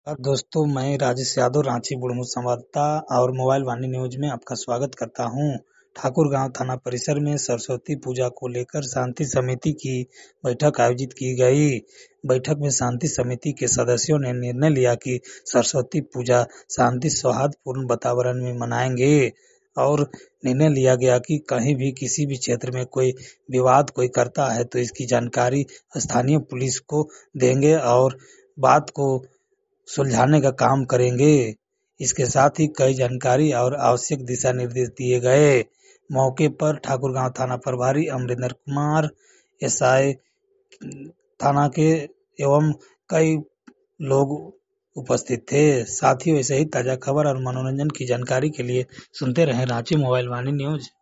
दोस्तों, मैं राजेश यादव रांची बुढ़मू संवाददाता और मोबाइल वाणी न्यूज में आपका स्वागत करता हूं। ठाकुरगांव थाना परिसर में सरस्वती पूजा को लेकर शांति समिति की बैठक आयोजित की गई। बैठक में शांति समिति के सदस्यों ने निर्णय लिया कि सरस्वती पूजा शांति सौहार्दपूर्ण वातावरण में मनाएंगे और निर्णय लिया गया कि कहीं भी किसी भी क्षेत्र में कोई विवाद कोई करता है तो इसकी जानकारी स्थानीय पुलिस को देंगे और बात को सुलझाने का काम करेंगे। इसके साथ ही कई जानकारी और आवश्यक दिशा निर्देश दिए गए। मौके पर ठाकुरगांव थाना प्रभारी अमरिंदर कुमार, एसआई थाना के एवं कई लोग उपस्थित थे। साथियों, ऐसे ही ताजा खबर और मनोरंजन की जानकारी के लिए सुनते रहें रांची मोबाइल वाणी न्यूज।